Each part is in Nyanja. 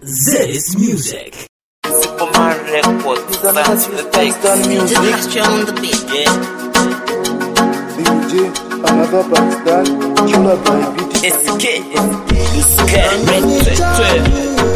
This music. Superman Records. That's the Titan music. On the beat. Yeah. DJ, another Pakistan, killer by beat. SK. Red 12.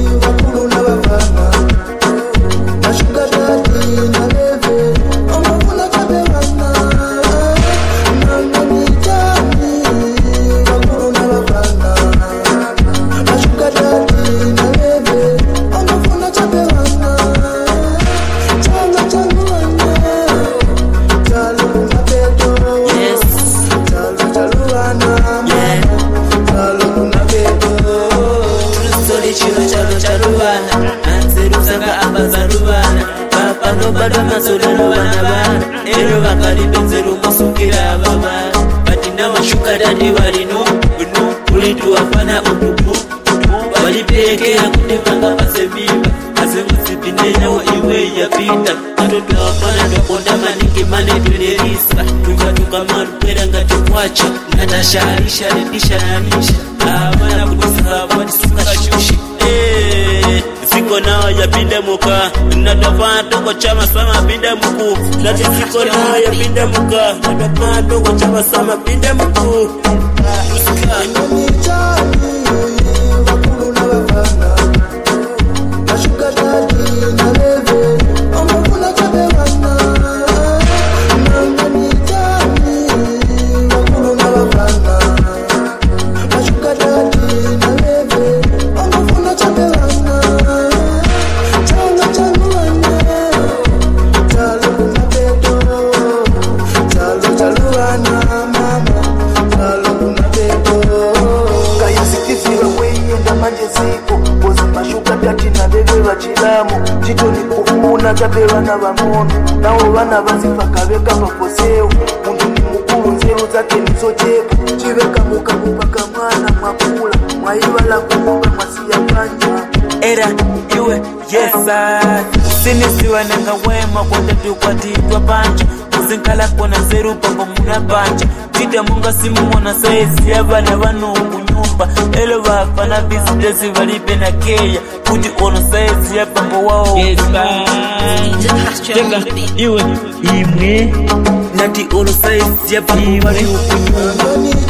Bado masodano banabana ero bakali benzero musukira baba batina mashuka dadi walino no kulitu afana utubu balipekea kutepanga pasebimba asemusipinenya wa iwe ya pita atoto afana ndokonda maniki mane tulerisa tukamaru kwera ngatukwacha natasharisha redisha nanisha abana kutusa wadi suka shushi Siko nao ya pinde muka Natafana toko chama sama pinde muku Nati siko nao ya pinde muka Natafana toko chama sama pinde muku Chitoni kufuna chapewa na bamono nao bana bazifa kabeka bakosewo muntu ni mukuru nzeru zake nizojepo chiveka mukabupaka mwana mwakula mwaibala kumomba mwasiya kanja Era iwe yesa Sinisiwa nenga wema kwenda tukwatitwa pancha Kuzinkala kona zeru pango muna pancha Tita munga simu mwana saizi ya bana bano kunyumba Elo bafana bizidezi valipe na keya Kuti ono saizi ya pango wao Cheka iwe imwe Nati ono saizi ya pango wali ukunyumba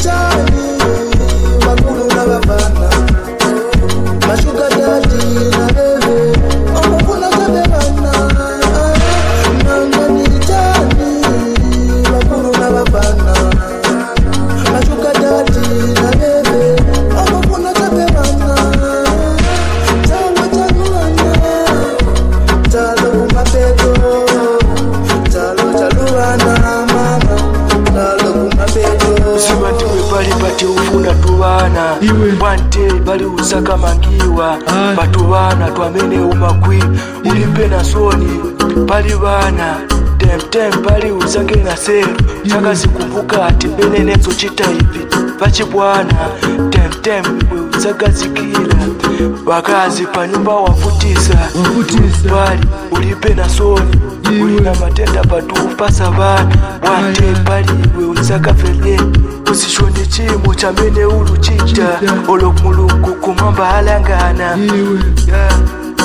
Makulu na babana Mashuka dadi na bebe Omukuna kabebana Nanga nitani Makulu na babana Mashuka dadi na bebe Omukuna kabebana Talo taluana Talo kumapedo Talo taluana mama Talo kumapedo Simantiwe bali bati ufuna tuwana Wante bali usaka mangiwa Batuwana tuamene umakwi Ulimpe na soni Bali bana Tem bali usake na seru Chaka zikumbuka ati mbele nezo chita hivi Bachi bwana Tem usaka zikila Wakazi pa nyumba wafutisa Bali ulimpe na soni Ulina matenda batu upasa bana Wante bali usaka fele Usishonde chimo chamene uluchita Olokmuluku kumamba halangana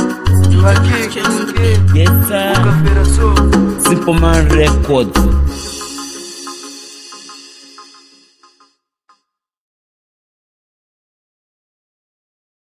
Yes sir Superman Records